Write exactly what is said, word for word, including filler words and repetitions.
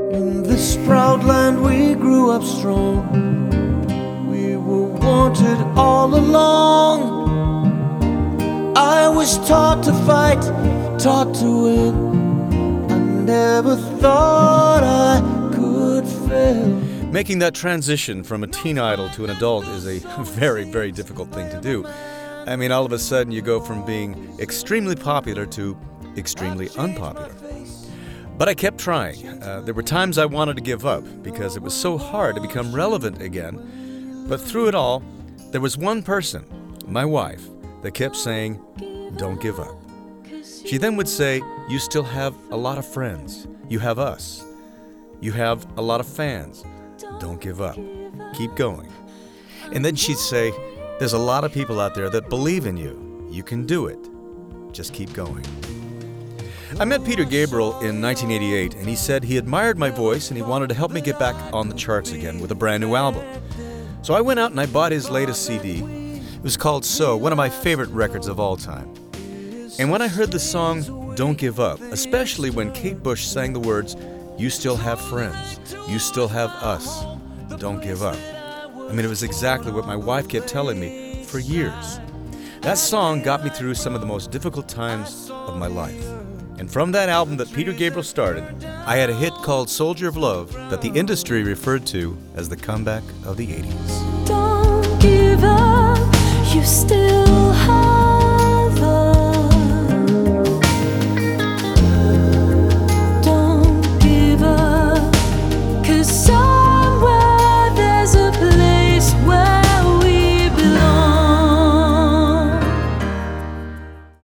In this proud land we grew up strong. We were wanted all along. I was taught to fight, taught to win. I never thought I could fail. Making that transition from a teen idol to an adult is a very, very difficult thing to do. I mean, all of a sudden you go from being extremely popular to extremely unpopular. But I kept trying. Uh, there were times I wanted to give up because it was so hard to become relevant again. But through it all, there was one person, my wife, that kept saying, "Don't give up." She then would say, "You still have a lot of friends. You have us. You have a lot of fans. Don't give up. Keep going." And then she'd say, "There's a lot of people out there that believe in you. You can do it. Just keep going." I met Peter Gabriel in nineteen eighty-eight, and he said he admired my voice and he wanted to help me get back on the charts again with a brand new album. So I went out and I bought his latest C D. It was called So, one of my favorite records of all time. And when I heard the song Don't Give Up, especially when Kate Bush sang the words, "You still have friends, you still have us, don't give up." I mean, it was exactly what my wife kept telling me for years. That song got me through some of the most difficult times of my life. And from that album that Peter Gabriel started, I had a hit called Soldier of Love that the industry referred to as the comeback of the eighties. Don't give up, you still